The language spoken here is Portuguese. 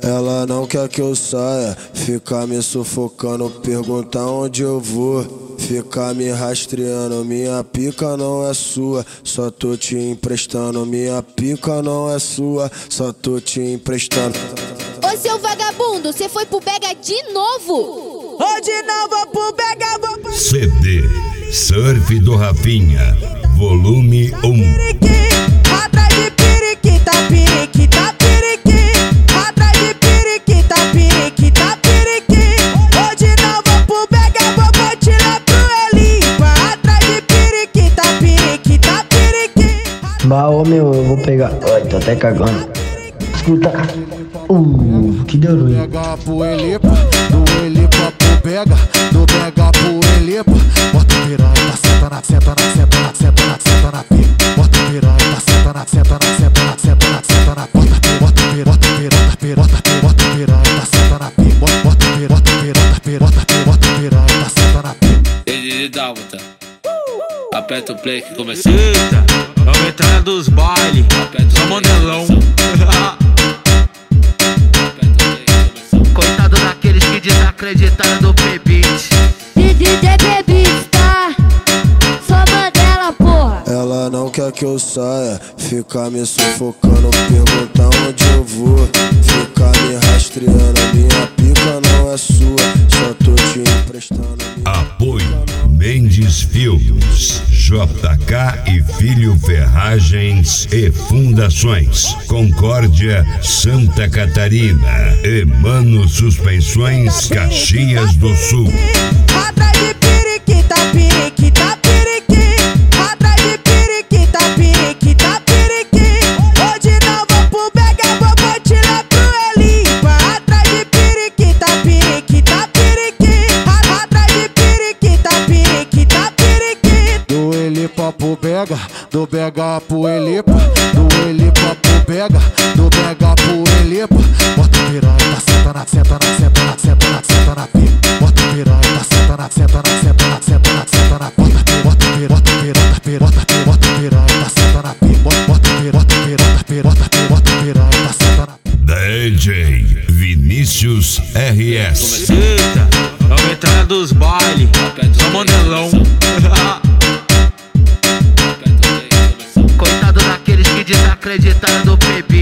Ela não quer que eu saia, fica me sufocando, pergunta onde eu vou, fica me rastreando. Minha pica não é sua, só tô te emprestando. Minha pica não é sua, só tô te emprestando. Ô seu vagabundo, cê foi pro Bega de novo? Hoje não vou pro Bega, vou pro CD Surf do Rafinha, volume 1. Atrás de periquita, periquita, periquita. Atrás de periquita, periquita, periquita. Hoje não vou pro Bega, vou tirar pro Elipa. Atrás de periquita, periquita, periquita. Bah, ô meu, eu vou pegar. Ai, tô até cagando. Escuta. Que deu ruim. Bega pro Elipa, do Elipa pro Bega, do Bega pro Elipa. Bota piranha, senta na, senta na, senta na, senta na, senta na pica. Bota piranha, senta na, senta na, senta na, senta na, senta na. Bota piranha, bota piranha, bota piranha, bota piranha, senta na pica. Bota piranha, bota piranha, bota piranha, senta na pica. Ele dá outra. Aperta o play que começou. Eita, é a entrada dos bailes. Só mandelão. Coitado daqueles que desacreditaram do P-Beat. DJ P-Beat, tá? Só Mandela, porra. Ela não quer que eu saia, fica me sufocando, pergunta onde eu vou, fica me rastreando. Minha pica não é sua, só tô te emprestando. Apoio Mendes Filmes, JK e Filho Ferragens e Fundações, Concórdia, Santa Catarina, Emano Suspensões, Caxias do Sul. Atrás de periquita, periquita, periquita. Atrás de periquita, periquita, periquita. Hoje não vou pro Bega, vou tirar pro Elipa. Atrás de periquita, periquita, periquita. Atrás de periquita, periquita, periquita. Do Elipa pro Bega, do Bega pro Elipa. Do Elipa pro Bega, do Bega pro Elipa. Bota piranha, senta na, senta na, senta na, senta na, senta na pica. Bota piranha, senta na, senta na, senta na, senta na, senta na. Bota piranha, bota piranha, bota piranha, senta na pica. Bota piranha, bota piranha, senta na pica. DJ Vinícius RS. Eita, é a entrada dos bailes. Só mandelão. Coitado daqueles que desacreditaram do P-Beat.